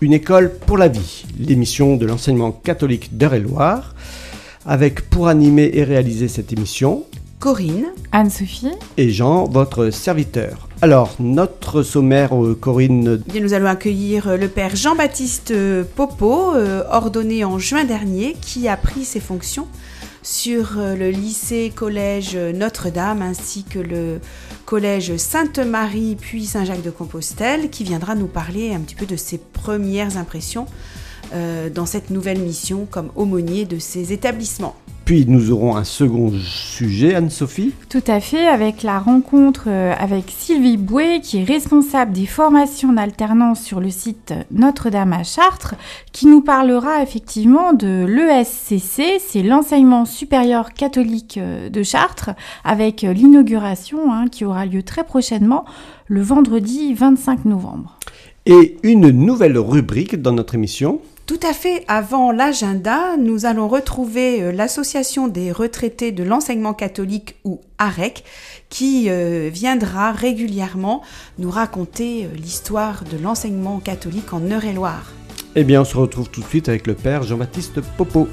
Une école pour la vie, l'émission de l'enseignement catholique d'Eure-et-Loir, avec pour animer et réaliser cette émission, Corinne, Anne-Sophie et Jean, votre serviteur. Alors, notre sommaire, Corinne... Nous allons accueillir le père Jean-Baptiste Popo, ordonné en juin dernier, qui a pris ses fonctions sur le lycée-collège Notre-Dame ainsi que le collège Sainte-Marie puis Saint-Jacques-de-Compostelle, qui viendra nous parler un petit peu de ses premières impressions dans cette nouvelle mission comme aumônier de ces établissements. Puis nous aurons un second sujet, Anne-Sophie. Tout à fait, avec la rencontre avec Sylvie Bouet, qui est responsable des formations d'alternance sur le site Notre-Dame à Chartres, qui nous parlera effectivement de l'ESCC, c'est l'enseignement supérieur catholique de Chartres, avec l'inauguration qui aura lieu très prochainement, le vendredi 25 novembre. Et une nouvelle rubrique dans notre émission. Tout à fait. Avant l'agenda, nous allons retrouver l'association des retraités de l'enseignement catholique ou AREC qui viendra régulièrement nous raconter l'histoire de l'enseignement catholique en Eure-et-Loir. Eh bien, on se retrouve tout de suite avec le père Jean-Baptiste Popo.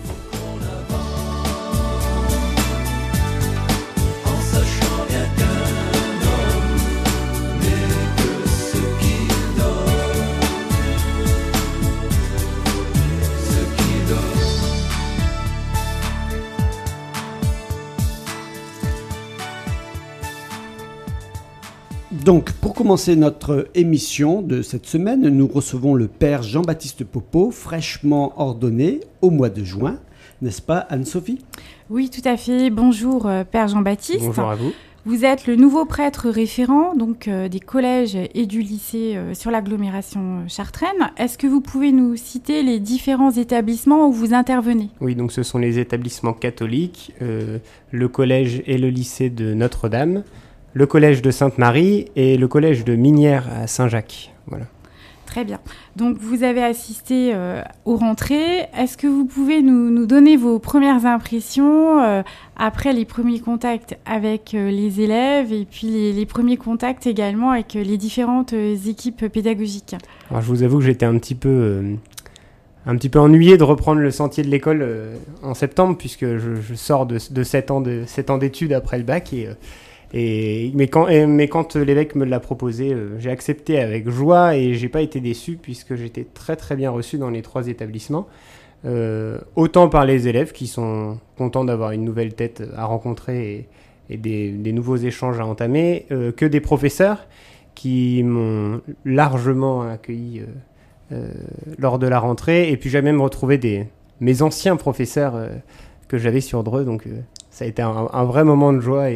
Donc, pour commencer notre émission de cette semaine, nous recevons le père Jean-Baptiste Popo, fraîchement ordonné au mois de juin. N'est-ce pas, Anne-Sophie ? Oui, tout à fait. Bonjour, père Jean-Baptiste. Bonjour à vous. Vous êtes le nouveau prêtre référent des collèges et du lycée sur l'agglomération chartraine. Est-ce que vous pouvez nous citer les différents établissements où vous intervenez ? Oui, donc ce sont les établissements catholiques, le collège et le lycée de Notre-Dame, le collège de Sainte-Marie et le collège de Minières à Saint-Jacques. Voilà. Très bien. Donc, vous avez assisté aux rentrées. Est-ce que vous pouvez nous donner vos premières impressions après les premiers contacts avec les élèves et puis les premiers contacts également avec les différentes équipes pédagogiques ? Alors, je vous avoue que j'étais un petit peu ennuyé de reprendre le sentier de l'école en septembre, puisque je sors de 7 ans d'études après le bac mais quand l'évêque me l'a proposé, j'ai accepté avec joie et j'ai pas été déçu puisque j'étais très très bien reçu dans les 3 établissements, autant par les élèves qui sont contents d'avoir une nouvelle tête à rencontrer et des nouveaux échanges à entamer, que des professeurs qui m'ont largement accueilli lors de la rentrée, et puis j'ai même retrouvé mes anciens professeurs que j'avais sur Dreux, donc ça a été un vrai moment de joie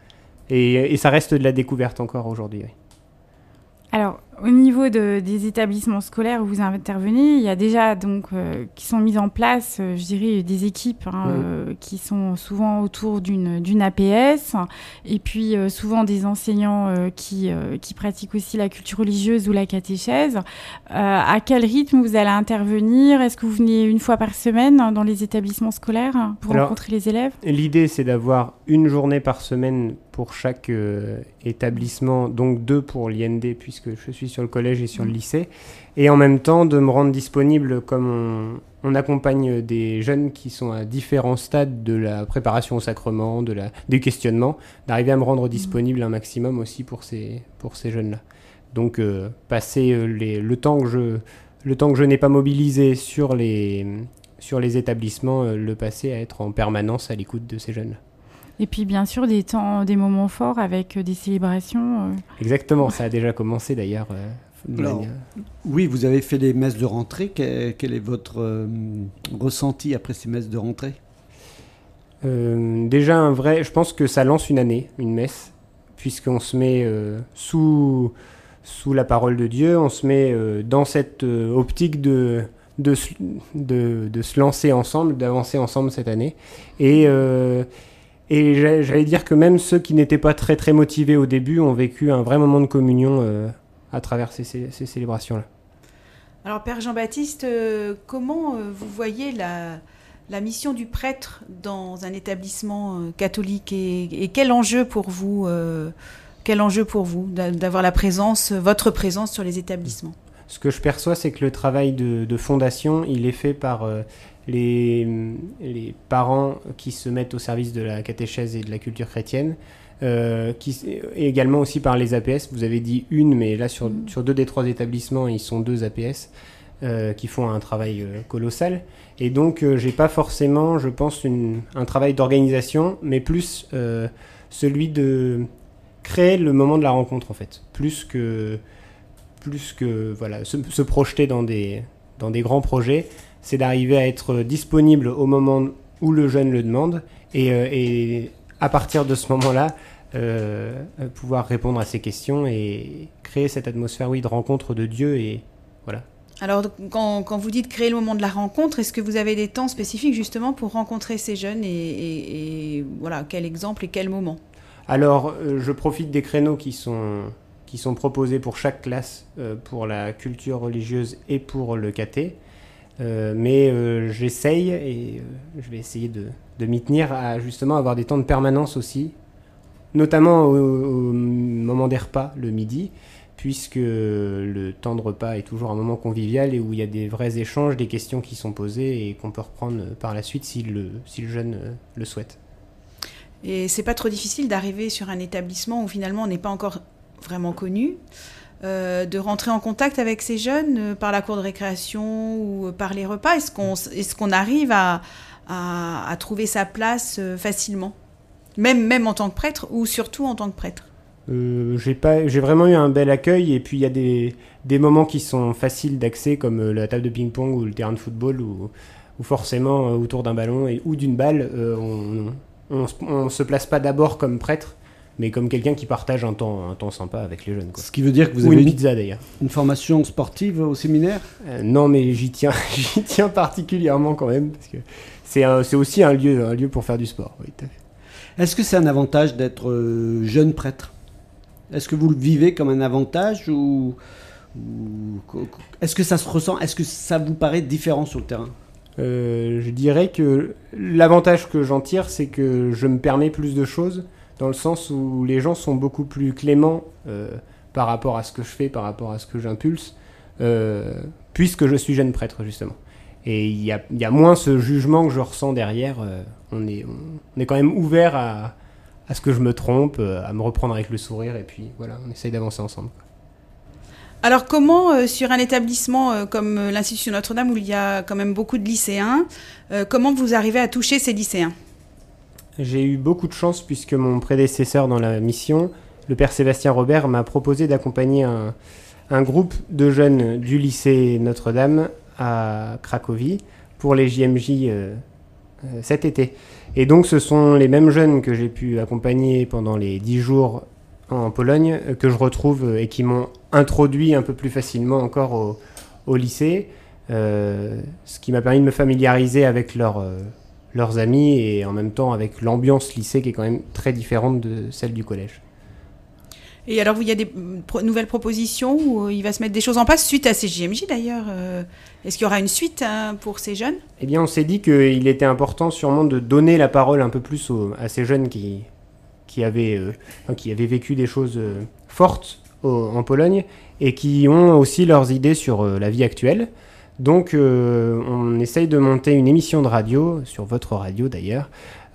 et ça reste de la découverte encore aujourd'hui. Oui. Alors, au niveau des établissements scolaires où vous intervenez, il y a déjà donc qui sont mises en place, je dirais, des équipes qui sont souvent autour d'une APS, et puis souvent des enseignants qui pratiquent aussi la culture religieuse ou la catéchèse. À quel rythme vous allez intervenir ? Est-ce que vous venez une fois par semaine dans les établissements scolaires pour rencontrer les élèves ? L'idée, c'est d'avoir une journée par semaine pour chaque établissement, donc 2 pour l'IND, puisque je suis sur le collège et sur le lycée, et en même temps de me rendre disponible, comme on accompagne des jeunes qui sont à différents stades de la préparation au sacrement, du questionnement, d'arriver à me rendre disponible un maximum aussi pour ces jeunes-là. Donc passer le temps que je n'ai pas mobilisé sur les établissements, le passer à être en permanence à l'écoute de ces jeunes-là. Et puis bien sûr des moments forts avec des célébrations. Exactement, ça a déjà commencé d'ailleurs. Alors, oui, vous avez fait les messes de rentrée. Quel est votre ressenti après ces messes de rentrée ? Déjà je pense que ça lance une année, une messe, puisqu'on se met sous la parole de Dieu, on se met dans cette optique de se lancer ensemble, d'avancer ensemble cette année. Et j'allais dire que même ceux qui n'étaient pas très très motivés au début ont vécu un vrai moment de communion à travers ces célébrations-là. Alors Père Jean-Baptiste, comment vous voyez la mission du prêtre dans un établissement catholique et quel enjeu pour vous d'avoir votre présence sur les établissements ? Ce que je perçois, c'est que le travail de fondation, il est fait par les parents qui se mettent au service de la catéchèse et de la culture chrétienne, et également aussi par les APS. Vous avez dit une, mais là sur 2 des 3 établissements, ils sont 2 APS qui font un travail colossal. Et donc, j'ai pas forcément, je pense, un travail d'organisation, mais plus celui de créer le moment de la rencontre, en fait. Plus que voilà, se projeter dans des grands projets, c'est d'arriver à être disponible au moment où le jeune le demande, et à partir de ce moment-là, pouvoir répondre à ses questions et créer cette atmosphère, oui, de rencontre de Dieu, et voilà. Alors, quand vous dites créer le moment de la rencontre, est-ce que vous avez des temps spécifiques justement pour rencontrer ces jeunes et voilà, quel exemple et quel moment? Alors, je profite des créneaux qui sont proposés pour chaque classe, pour la culture religieuse et pour le caté. Mais j'essaye, et je vais essayer de m'y tenir, à justement avoir des temps de permanence aussi, notamment au moment des repas, le midi, puisque le temps de repas est toujours un moment convivial et où il y a des vrais échanges, des questions qui sont posées et qu'on peut reprendre par la suite si le jeune le souhaite. Et c'est pas trop difficile d'arriver sur un établissement où finalement on n'est pas encore vraiment connu, de rentrer en contact avec ces jeunes par la cour de récréation ou par les repas? Est-ce qu'on arrive à trouver sa place facilement, même en tant que prêtre, ou surtout en tant que prêtre? J'ai vraiment eu un bel accueil, et puis il y a des moments qui sont faciles d'accès, comme la table de ping-pong ou le terrain de football, où forcément autour d'un ballon ou d'une balle, on se place pas d'abord comme prêtre, mais comme quelqu'un qui partage un temps sympa avec les jeunes, quoi. Ce qui veut dire que vous ou avez une pizza d'ailleurs. Une formation sportive au séminaire? Non, mais j'y tiens particulièrement quand même, parce que c'est aussi un lieu pour faire du sport. Oui, tout à fait. Est-ce que c'est un avantage d'être jeune prêtre? Est-ce que vous le vivez comme un avantage, ou est-ce que ça se ressent? Est-ce que ça vous paraît différent sur le terrain? Je dirais que l'avantage que j'en tire, c'est que je me permets plus de choses, dans le sens où les gens sont beaucoup plus cléments par rapport à ce que je fais, par rapport à ce que j'impulse, puisque je suis jeune prêtre, justement. Et il y a moins ce jugement que je ressens derrière. On est quand même ouvert à ce que je me trompe, à me reprendre avec le sourire, et puis voilà, on essaye d'avancer ensemble. Alors comment, sur un établissement comme l'Institut Notre-Dame, où il y a quand même beaucoup de lycéens, comment vous arrivez à toucher ces lycéens? J'ai eu beaucoup de chance, puisque mon prédécesseur dans la mission, le père Sébastien Robert, m'a proposé d'accompagner un groupe de jeunes du lycée Notre-Dame à Cracovie pour les JMJ cet été. Et donc ce sont les mêmes jeunes que j'ai pu accompagner pendant les 10 jours en Pologne que je retrouve et qui m'ont introduit un peu plus facilement encore au lycée, ce qui m'a permis de me familiariser avec leurs amis, et en même temps avec l'ambiance lycée qui est quand même très différente de celle du collège. Et alors, il y a des nouvelles propositions où il va se mettre des choses en place suite à ces JMJ d'ailleurs. Est-ce qu'il y aura une suite pour ces jeunes? Eh bien, on s'est dit qu'il était important sûrement de donner la parole un peu plus à ces jeunes qui avaient vécu des choses fortes en Pologne, et qui ont aussi leurs idées sur la vie actuelle. Donc, on essaye de monter une émission de radio, sur votre radio d'ailleurs,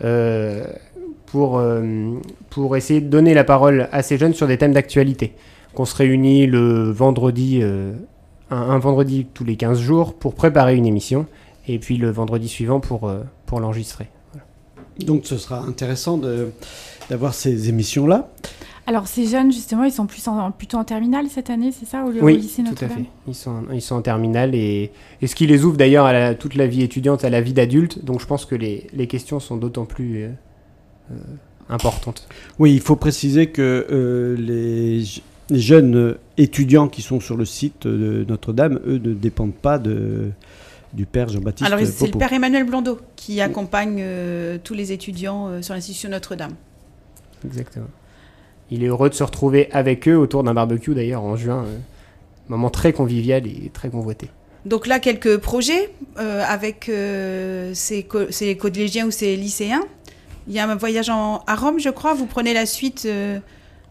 pour essayer de donner la parole à ces jeunes sur des thèmes d'actualité. Qu'on se réunit le vendredi, un vendredi tous les 15 jours pour préparer une émission, et puis le vendredi suivant pour l'enregistrer. Voilà. Donc ce sera intéressant d'avoir ces émissions-là. Alors ces jeunes, justement, ils sont plutôt en terminale cette année, c'est ça, au lycée Notre-Dame? Oui, tout à fait. Ils sont en terminale, et ce qui les ouvre d'ailleurs à toute la vie étudiante, à la vie d'adulte. Donc je pense que les questions sont d'autant plus importantes. Oui, il faut préciser que les jeunes étudiants qui sont sur le site de Notre-Dame, eux, ne dépendent pas du père Jean-Baptiste Popo. Alors c'est le père Emmanuel Blondeau qui accompagne tous les étudiants sur l'Institut Notre-Dame. Exactement. Il est heureux de se retrouver avec eux autour d'un barbecue d'ailleurs en juin, moment très convivial et très convoité. Donc là, quelques projets avec ces collégiens ou ces lycéens. Il y a un voyage à Rome, je crois. Vous prenez la suite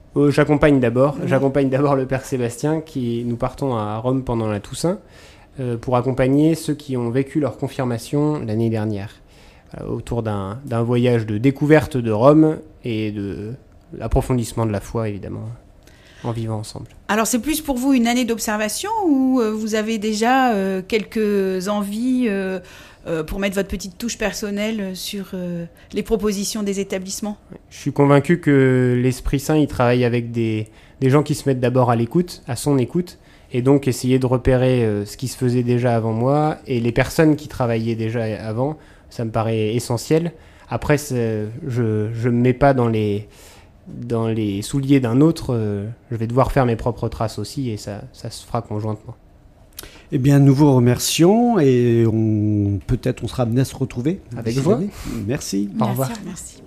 J'accompagne d'abord le Père Sébastien, nous partons à Rome pendant la Toussaint, pour accompagner ceux qui ont vécu leur confirmation l'année dernière, autour d'un voyage de découverte de Rome et de l'approfondissement de la foi, évidemment, en vivant ensemble. Alors, c'est plus pour vous une année d'observation ou vous avez déjà quelques envies pour mettre votre petite touche personnelle sur les propositions des établissements? Je suis convaincu que l'Esprit Saint, il travaille avec des gens qui se mettent d'abord à son écoute, et donc essayer de repérer ce qui se faisait déjà avant moi, et les personnes qui travaillaient déjà avant, ça me paraît essentiel. Après, je me mets pas dans les souliers d'un autre, je vais devoir faire mes propres traces aussi, et ça se fera conjointement. Eh bien, nous vous remercions et peut-être on sera amené à se retrouver. Avec joie. Merci. Au revoir. Merci.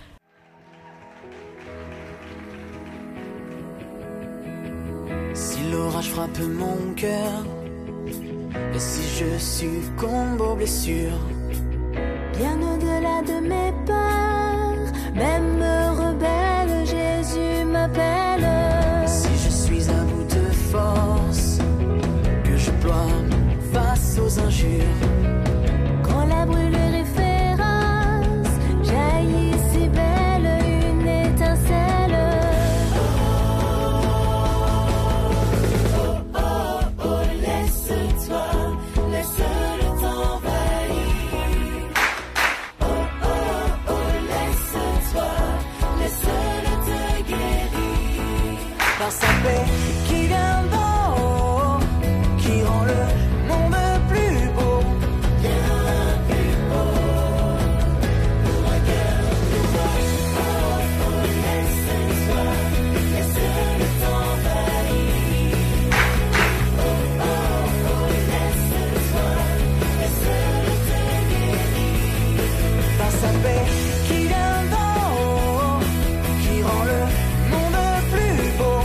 Si l'orage frappe mon cœur, et si je succombe aux blessures, bien au-delà de mes peurs, même rebelle, Jésus m'appelle. si je suis à bout de force, que je ploie face aux injures, Quand la brûlure est féroce, jaillit si belle une étincelle. Laisse-toi, laisse le temps envahir. Laisse-toi, laisse-le te guérir. par sa paix qui vient d'en haut, qui rend le monde plus beau. Bien plus beau, pour un cœur nouveau. Laisse-toi, laisse le temps envahir. Laisse-toi, laisse-le te guérir. Par sa paix qui vient d'en haut, qui rend le monde plus beau.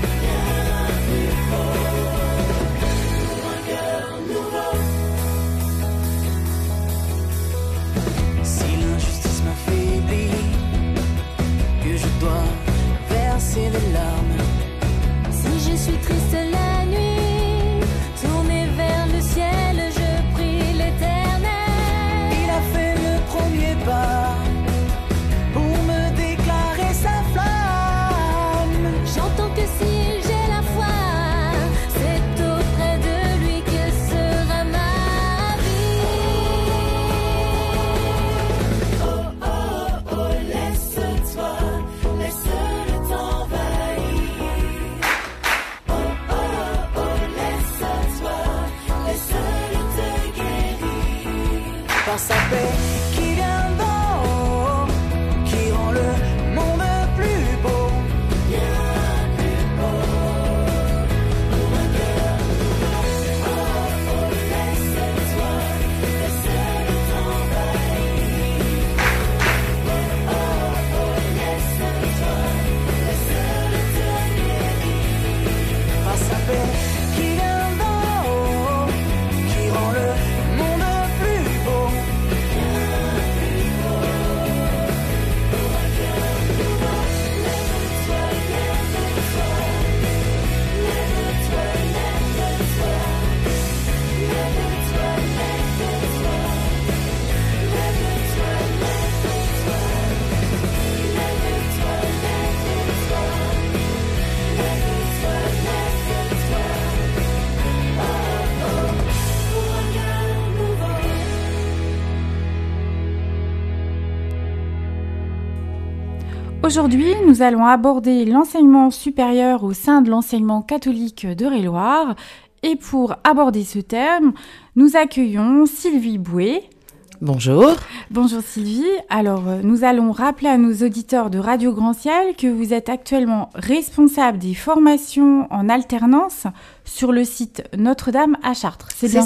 Si l'injustice m'affaiblit, que je dois verser les larmes, Si je suis triste la nuit, tournée vers le ciel, je prie l'Éternel. il a fait le premier pas pour me déclarer sa flamme. J'entends que si j'ai la foi, c'est auprès de lui que sera ma vie. Laisse-toi, laisse le temps envahir. Laisse-toi, laisse-le te guérir. Par sa paix qui vient d'en haut, qui rend le monde plus beau. Par sa paix qui vient d'en haut, qui rend le monde plus beau. Aujourd'hui, nous allons aborder l'enseignement supérieur au sein de l'enseignement catholique d'Eure-et-Loir. Et pour aborder ce thème, nous accueillons Sylvie Bouet. Bonjour. Bonjour Sylvie. Alors, nous allons rappeler à nos auditeurs de Radio Grand Ciel que vous êtes actuellement responsable des formations en alternance sur le site Notre-Dame à Chartres. C'est bien ça.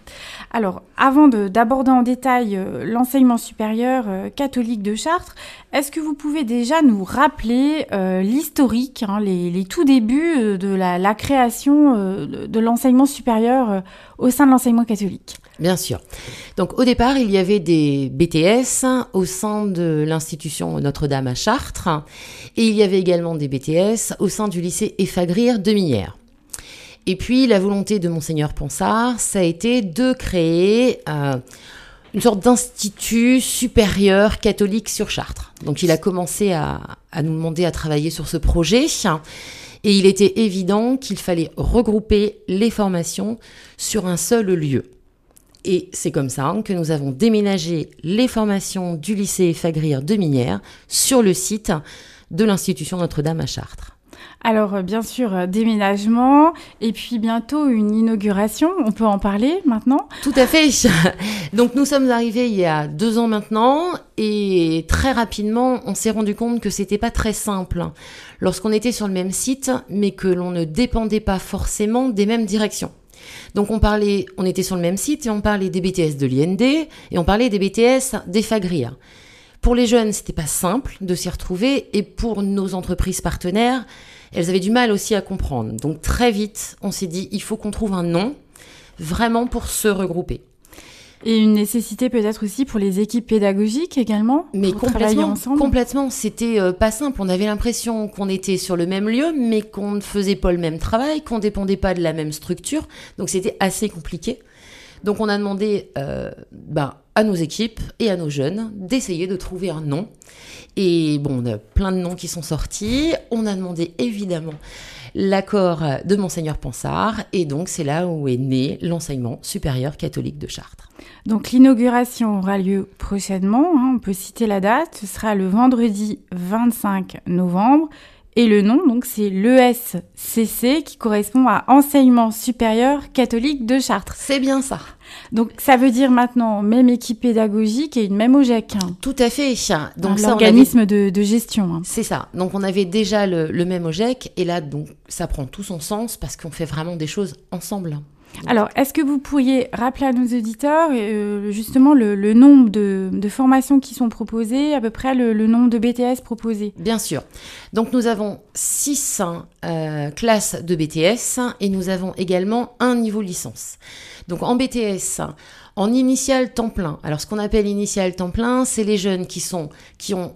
Alors, avant d'aborder en détail l'enseignement supérieur catholique de Chartres, est-ce que vous pouvez déjà nous rappeler l'historique, les tout débuts de la création de l'enseignement supérieur au sein de l'enseignement catholique ? Bien sûr. Donc, au départ, il y avait des BTS au sein de l'institution Notre-Dame à Chartres, et il y avait également des BTS au sein du lycée Épagrir de Minières. Et puis, la volonté de Monseigneur Ponsard, ça a été de créer une sorte d'institut supérieur catholique sur Chartres. Donc, il a commencé à nous demander à travailler sur ce projet. Et il était évident qu'il fallait regrouper les formations sur un seul lieu. Et c'est comme ça que nous avons déménagé les formations du lycée Épagrir de Minières sur le site de l'institution Notre-Dame à Chartres. Alors, bien sûr, déménagement et puis bientôt une inauguration. On peut en parler maintenant ? Tout à fait. Donc, nous sommes arrivés il y a 2 ans maintenant et très rapidement, on s'est rendu compte que c'était pas très simple lorsqu'on était sur le même site, mais que l'on ne dépendait pas forcément des mêmes directions. Donc, on était sur le même site et on parlait des BTS de l'IND et on parlait des BTS d'Épagrir. Pour les jeunes, c'était pas simple de s'y retrouver et pour nos entreprises partenaires, elles avaient du mal aussi à comprendre. Donc très vite, on s'est dit, il faut qu'on trouve un nom vraiment pour se regrouper. Et une nécessité peut-être aussi pour les équipes pédagogiques également, mais pour travailler ensemble. Complètement, c'était pas simple. On avait l'impression qu'on était sur le même lieu, mais qu'on ne faisait pas le même travail, qu'on dépendait pas de la même structure. Donc c'était assez compliqué. Donc on a demandé à nos équipes et à nos jeunes d'essayer de trouver un nom. Et bon, on a plein de noms qui sont sortis. On a demandé évidemment l'accord de Monseigneur Ponsard. Et donc c'est là où est né l'enseignement supérieur catholique de Chartres. Donc l'inauguration aura lieu prochainement. On peut citer la date. Ce sera le vendredi 25 novembre. Et le nom, donc, c'est l'ESCC, qui correspond à Enseignement supérieur catholique de Chartres. C'est bien ça. Donc, ça veut dire maintenant même équipe pédagogique et une même OGEC. Tout à fait. Donc, l'organisme de gestion. C'est ça. Donc, on avait déjà le même OGEC. Et là, donc, ça prend tout son sens parce qu'on fait vraiment des choses ensemble. Alors, est-ce que vous pourriez rappeler à nos auditeurs justement le nombre de formations qui sont proposées, à peu près le nombre de BTS proposés ? Bien sûr. Donc, nous avons 6 classes de BTS et nous avons également un niveau licence. Donc, en BTS, en initial temps plein. Alors, ce qu'on appelle initial temps plein, c'est les jeunes qui ont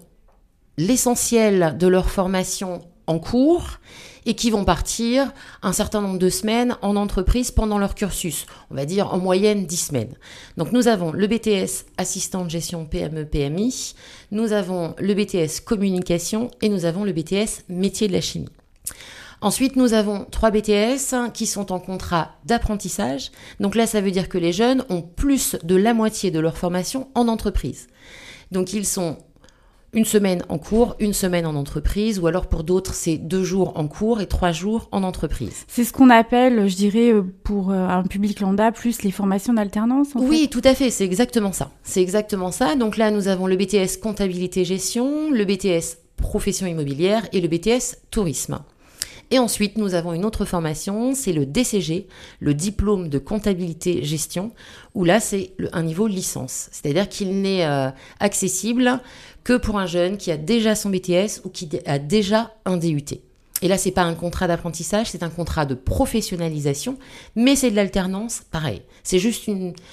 l'essentiel de leur formation en cours et qui vont partir un certain nombre de semaines en entreprise pendant leur cursus. On va dire en moyenne 10 semaines. Donc nous avons le BTS assistant de gestion PME-PMI, nous avons le BTS communication et nous avons le BTS métier de la chimie. Ensuite, nous avons 3 BTS qui sont en contrat d'apprentissage. Donc là, ça veut dire que les jeunes ont plus de la moitié de leur formation en entreprise. Donc ils sont 1 semaine en cours, 1 semaine en entreprise, ou alors pour d'autres, c'est 2 jours en cours et 3 jours en entreprise. C'est ce qu'on appelle, je dirais, pour un public lambda, plus les formations d'alternance, Oui, tout à fait, c'est exactement ça. C'est exactement ça. Donc là, nous avons le BTS comptabilité-gestion, le BTS profession immobilière et le BTS tourisme. Et ensuite, nous avons une autre formation, c'est le DCG, le diplôme de comptabilité-gestion, où là, c'est un niveau licence. C'est-à-dire qu'il n'est accessible que pour un jeune qui a déjà son BTS ou qui a déjà un DUT. Et là, c'est pas un contrat d'apprentissage, c'est un contrat de professionnalisation, mais c'est de l'alternance, pareil. C'est juste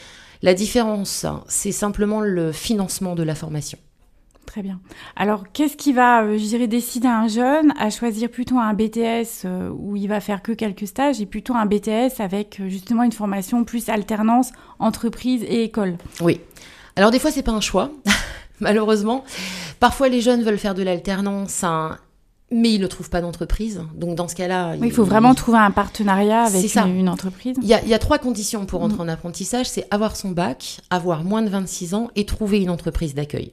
la différence, c'est simplement le financement de la formation. Très bien. Alors, qu'est-ce qui va, je dirais, décider un jeune à choisir plutôt un BTS où il va faire que quelques stages et plutôt un BTS avec justement une formation plus alternance, entreprise et école ? Oui. Alors, des fois, c'est pas un choix, malheureusement. Parfois, les jeunes veulent faire de l'alternance, mais ils ne trouvent pas d'entreprise. Donc, dans ce cas-là... Oui, il faut vraiment trouver un partenariat avec une entreprise. Il y a 3 conditions pour entrer en apprentissage. C'est avoir son bac, avoir moins de 26 ans et trouver une entreprise d'accueil.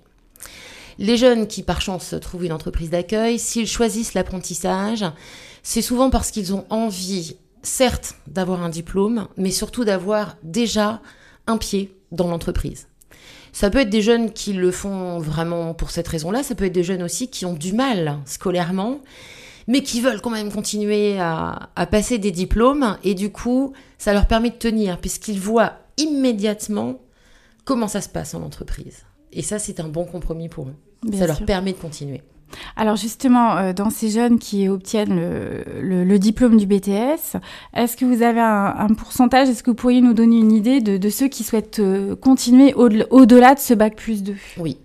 Les jeunes qui, par chance, trouvent une entreprise d'accueil, s'ils choisissent l'apprentissage, c'est souvent parce qu'ils ont envie, certes, d'avoir un diplôme, mais surtout d'avoir déjà un pied dans l'entreprise. Ça peut être des jeunes qui le font vraiment pour cette raison-là, ça peut être des jeunes aussi qui ont du mal scolairement, mais qui veulent quand même continuer à passer des diplômes, et du coup, ça leur permet de tenir, puisqu'ils voient immédiatement comment ça se passe en entreprise. Et ça, c'est un bon compromis pour eux. Bien Ça sûr. leur permet de continuer. Alors justement, dans ces jeunes qui obtiennent le diplôme du BTS, est-ce que vous avez un pourcentage, est-ce que vous pourriez nous donner une idée de ceux qui souhaitent continuer au-delà de ce bac plus 2 ? Oui.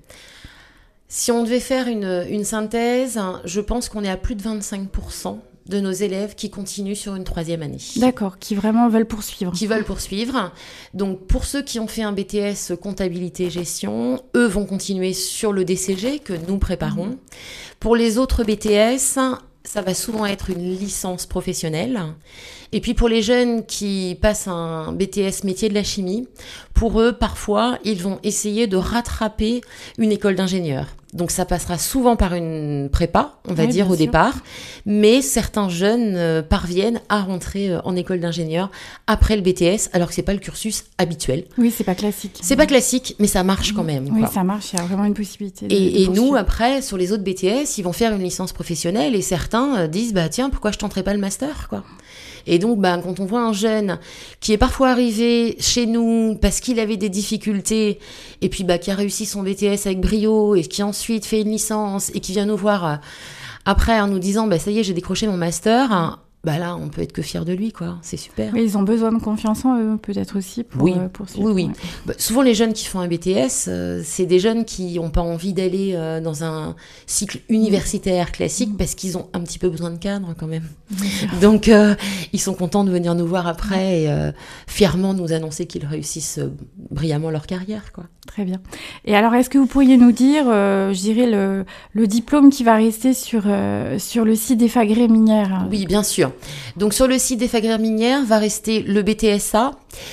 Si on devait faire une synthèse, je pense qu'on est à plus de 25% de nos élèves qui continuent sur une 3e année. D'accord, qui vraiment veulent poursuivre. Qui veulent poursuivre. Donc, pour ceux qui ont fait un BTS comptabilité-gestion, eux vont continuer sur le DCG que nous préparons. Pour les autres BTS, ça va souvent être une licence professionnelle. Et puis, pour les jeunes qui passent un BTS métier de la chimie, pour eux, parfois, ils vont essayer de rattraper une école d'ingénieur. Donc, ça passera souvent par une prépa, on va dire, au départ. Mais certains jeunes parviennent à rentrer en école d'ingénieur après le BTS, alors que c'est pas le cursus habituel. Oui, c'est pas classique. C'est pas classique, mais ça marche quand même. Oui, quoi. ça marche, il y a vraiment une possibilité. Et nous, après, sur les autres BTS, ils vont faire une licence professionnelle et certains disent, bah tiens, pourquoi je tenterais pas le master, quoi. Et donc, quand on voit un jeune qui est parfois arrivé chez nous parce qu'il avait des difficultés et puis qui a réussi son BTS avec brio et qui ensuite fait une licence et qui vient nous voir après en nous disant ça y est, j'ai décroché mon master, là, on peut être que fier de lui, quoi. C'est super. Mais ils ont besoin de confiance en eux, peut-être aussi, pour poursuivre. Oui. Souvent, les jeunes qui font un BTS, c'est des jeunes qui n'ont pas envie d'aller dans un cycle universitaire classique parce qu'ils ont un petit peu besoin de cadre, quand même. Donc, ils sont contents de venir nous voir après et fièrement nous annoncer qu'ils réussissent brillamment leur carrière, quoi. Très bien. Et alors, est-ce que vous pourriez nous dire, je dirais, le diplôme qui va rester sur le site d'Efagri Minière ? Oui, bien sûr. Donc, sur le site d'Efagri Minière va rester le BTSA,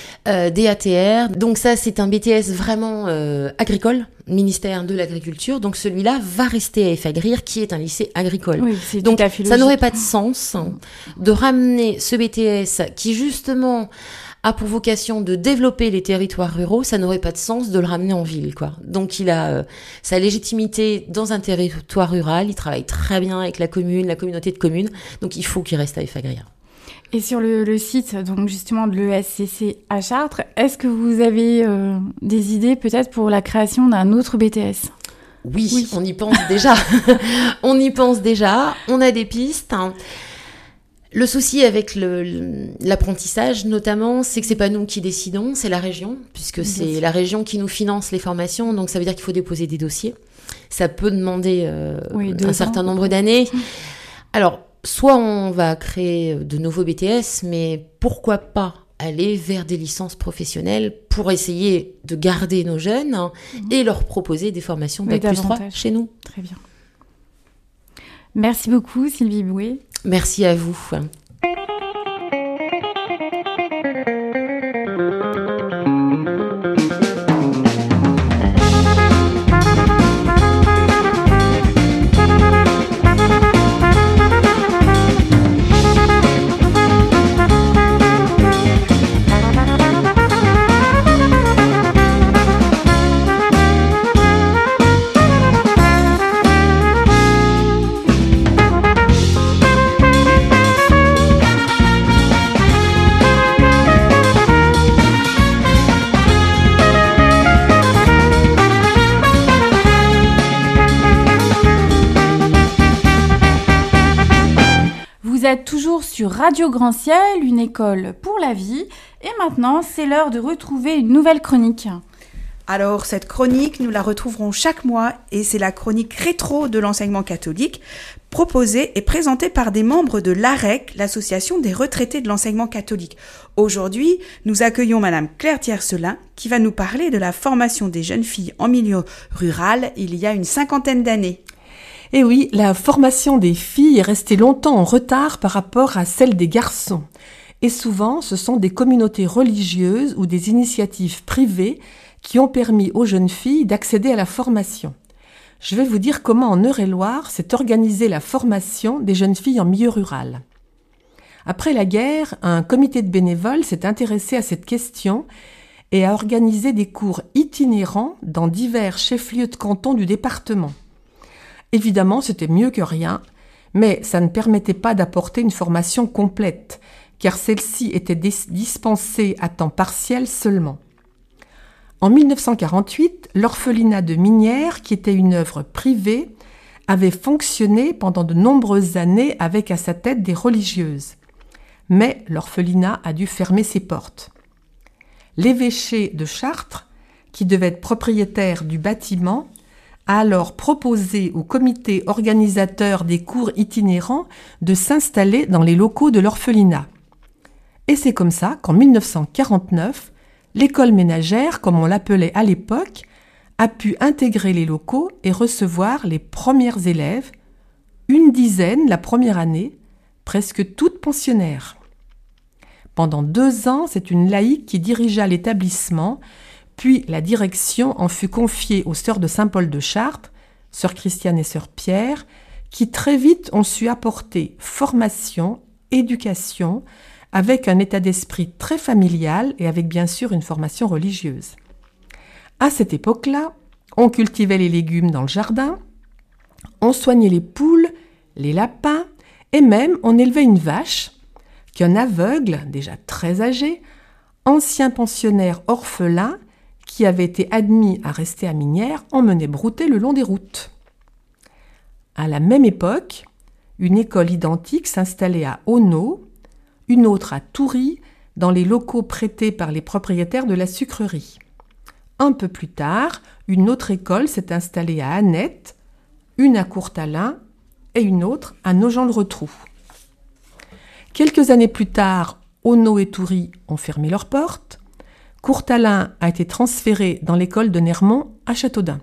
DATR. Donc, ça, c'est un BTS vraiment agricole, ministère de l'Agriculture. Donc, celui-là va rester à Efagri, qui est un lycée agricole. Oui, c'est donc, tout à fait ça logique. n'aurait pas de sens de ramener ce BTS qui, justement, a pour vocation de développer les territoires ruraux, ça n'aurait pas de sens de le ramener en ville, quoi. Donc, il a sa légitimité dans un territoire rural, il travaille très bien avec la commune, la communauté de communes, donc il faut qu'il reste à Efagri. Et sur le site, donc justement, de l'ESCC à Chartres, est-ce que vous avez des idées peut-être pour la création d'un autre BTS ? Oui, on y pense déjà. On y pense déjà, on a des pistes. Le souci avec l'apprentissage, notamment, c'est que c'est pas nous qui décidons, c'est la région, puisque c'est la région qui nous finance les formations, donc ça veut dire qu'il faut déposer des dossiers. Ça peut demander un certain nombre d'années. Alors, soit on va créer de nouveaux BTS, mais pourquoi pas aller vers des licences professionnelles pour essayer de garder nos jeunes et leur proposer des formations Bac plus 3 chez nous. Très bien. Merci beaucoup, Sylvie Bouet. Merci à vous. Vous êtes toujours sur Radio Grand Ciel, une école pour la vie. Et maintenant, c'est l'heure de retrouver une nouvelle chronique. Alors, cette chronique, nous la retrouverons chaque mois et c'est la chronique rétro de l'enseignement catholique, proposée et présentée par des membres de l'AREC, l'association des retraités de l'enseignement catholique. Aujourd'hui, nous accueillons Madame Claire Tiercelin qui va nous parler de la formation des jeunes filles en milieu rural il y a une 50aine d'années. Et oui, la formation des filles est restée longtemps en retard par rapport à celle des garçons. Et souvent, ce sont des communautés religieuses ou des initiatives privées qui ont permis aux jeunes filles d'accéder à la formation. Je vais vous dire comment en Eure-et-Loire s'est organisée la formation des jeunes filles en milieu rural. Après la guerre, un comité de bénévoles s'est intéressé à cette question et a organisé des cours itinérants dans divers chefs-lieux de canton du département. Évidemment, c'était mieux que rien, mais ça ne permettait pas d'apporter une formation complète, car celle-ci était dispensée à temps partiel seulement. En 1948, l'orphelinat de Minières, qui était une œuvre privée, avait fonctionné pendant de nombreuses années avec à sa tête des religieuses. Mais l'orphelinat a dû fermer ses portes. L'évêché de Chartres, qui devait être propriétaire du bâtiment, a alors proposé au comité organisateur des cours itinérants de s'installer dans les locaux de l'orphelinat. Et c'est comme ça qu'en 1949, l'école ménagère, comme on l'appelait à l'époque, a pu intégrer les locaux et recevoir les premières élèves, une dizaine la première année, presque toutes pensionnaires. Pendant 2 ans, c'est une laïque qui dirigea l'établissement, puis la direction en fut confiée aux sœurs de Saint-Paul de Chartres, sœur Christiane et sœur Pierre, qui très vite ont su apporter formation, éducation, avec un état d'esprit très familial et avec bien sûr une formation religieuse. À cette époque-là, on cultivait les légumes dans le jardin, on soignait les poules, les lapins, et même on élevait une vache qu'un aveugle, déjà très âgé, ancien pensionnaire orphelin, qui avait été admis à rester à Minières, emmenait brouter le long des routes. À la même époque, une école identique s'installait à Auneau, une autre à Toury, dans les locaux prêtés par les propriétaires de la sucrerie. Un peu plus tard, une autre école s'est installée à Annette, une à Courtalin et une autre à Nogent-le-Rotrou. Quelques années plus tard, Auneau et Toury ont fermé leurs portes. Courtalin a été transféré dans l'école de Nermont à Châteaudun.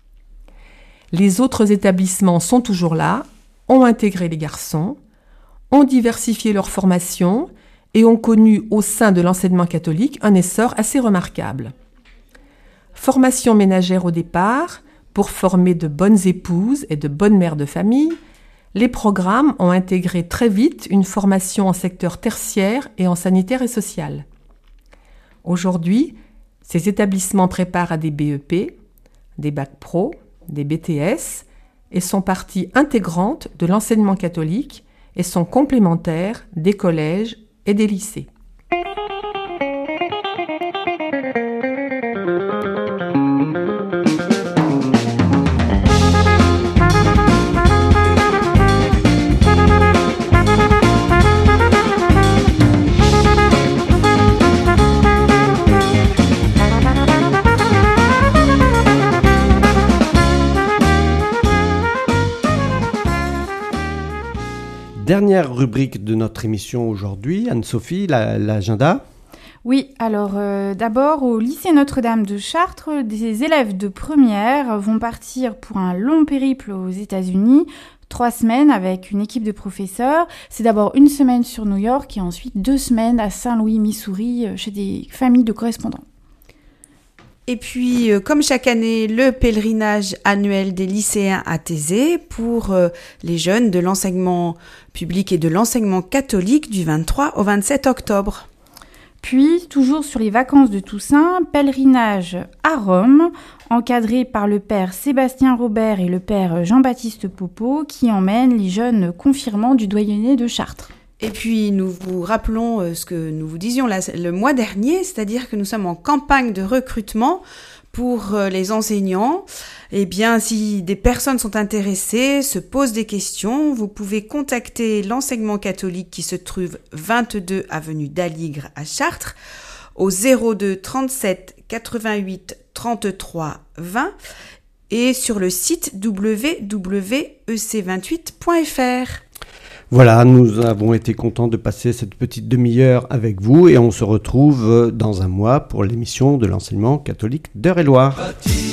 Les autres établissements sont toujours là, ont intégré les garçons, ont diversifié leur formation et ont connu au sein de l'enseignement catholique un essor assez remarquable. Formation ménagère au départ, pour former de bonnes épouses et de bonnes mères de famille, les programmes ont intégré très vite une formation en secteur tertiaire et en sanitaire et social. Aujourd'hui, ces établissements préparent à des BEP, des bacs pro, des BTS et sont partie intégrante de l'enseignement catholique et sont complémentaires des collèges et des lycées. Dernière rubrique de notre émission aujourd'hui, Anne-Sophie, l'agenda. Oui, alors d'abord au lycée Notre-Dame de Chartres, des élèves de première vont partir pour un long périple aux États-Unis, 3 semaines avec une équipe de professeurs. C'est d'abord 1 semaine sur New York et ensuite 2 semaines à Saint-Louis, Missouri, chez des familles de correspondants. Et puis, comme chaque année, le pèlerinage annuel des lycéens à Thésée pour les jeunes de l'enseignement public et de l'enseignement catholique du 23 au 27 octobre. Puis, toujours sur les vacances de Toussaint, pèlerinage à Rome, encadré par le père Sébastien Robert et le père Jean-Baptiste Popo, qui emmènent les jeunes confirmants du doyenné de Chartres. Et puis, nous vous rappelons ce que nous vous disions le mois dernier, c'est-à-dire que nous sommes en campagne de recrutement pour les enseignants. Eh bien, si des personnes sont intéressées, se posent des questions, vous pouvez contacter l'enseignement catholique qui se trouve 22 avenue d'Aligre à Chartres au 02 37 88 33 20 et sur le site www.ec28.fr. Voilà, nous avons été contents de passer cette petite demi-heure avec vous et on se retrouve dans un mois pour l'émission de l'enseignement catholique d'Eure-et-Loir.